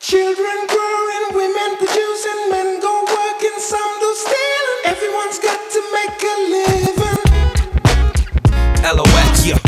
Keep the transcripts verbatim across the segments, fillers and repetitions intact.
Children growing, women producing, men go working, some do stealing. Everyone's got to make a living. L O X, yeah.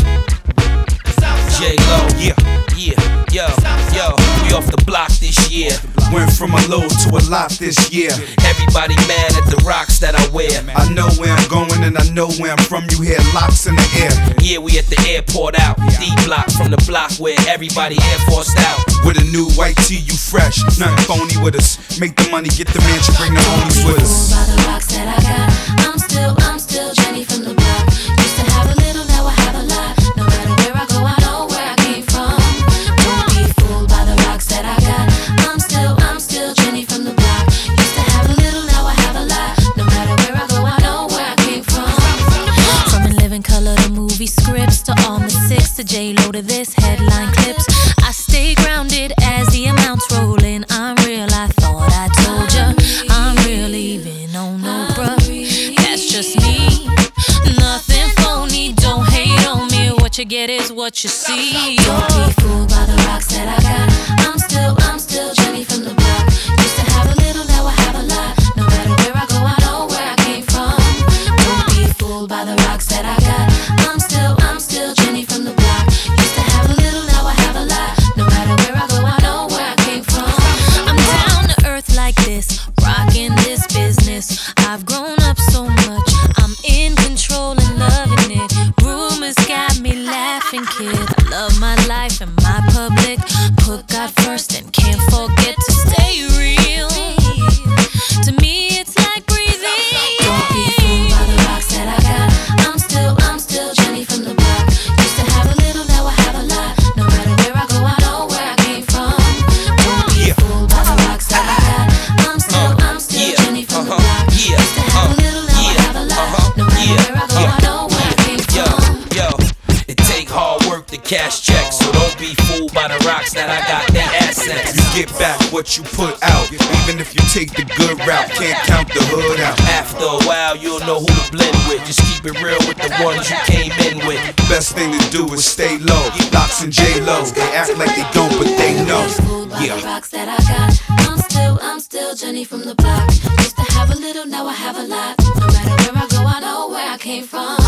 J-Lo, yeah, yeah, yo, yo. We off the block this year. Went from a low to a lot this year. Everybody mad at the rocks that I wear. I know where I'm going and I know where I'm from. You hear locks in the air. Yeah, we at the airport out. D-block from the block where everybody Air Forced out. With a new white tee, you fresh. Nothing phony with us. Make the money, get the mansion, bring the homies with us. By the rocks that I got, I'm still, I'm still Jenny from the block. Used to have a little, now I have a lot. No matter where I go, I know where I came from. Don't be fooled by the rocks that I got. I'm still, I'm still Jenny from the block. Used to have a little, now I have a lot. No matter where I go, I know where I came from. From In Living Color to movie scripts to all the six to J-Lo to this headline clips. I stay grounded as the amounts roll in. I'm real, I thought I told ya. I'm real even on no bruh. That's just me. Nothing phony, don't hate on me. What you get is what you see. Don't be fooled by the rocks that I got. I'm still, I'm still Jenny from the block. Used to have a little, now I have a lot. No matter where I go, I know where I came from. Don't be fooled by the rocks that I got. I'm still, I'm still Jenny from the block. Used to have a little, now I have a lot. No matter where I go, I know where I came from. I'm down to earth like this, rocking this business. I've grown up so much, I'm in control and loving it. Rumors got me laughing, kid. I love my life and my public. Put God first and can't forget to stay real. To me, it's like breathing. Don't be fooled by the rocks that I got. I'm still, I'm still Jenny from the block. Used to have a little, now I have a lot. No matter where I go, I know where I came from. Don't be fooled by the rocks that I got. I'm still, I'm still Jenny from the block. Used to have a little, now I have a lot. No matter where I go, I know where I came Yo, from. yo, it take hard work to cash checks, so don't be fooled by the rocks that I got. They assets. You get back what you put out. Even if you take the good route, can't count the hood out. After a while, you'll know who to blend with. Just keep it real with the ones you came in with. Best thing to do is stay low. Locks and J-Lo, they act like they don't, but they know. Yeah. The rocks that I got. I'm still, I'm still Jenny from the block. Used to have a little, now I have a lot. No matter where I go, I know where I came from.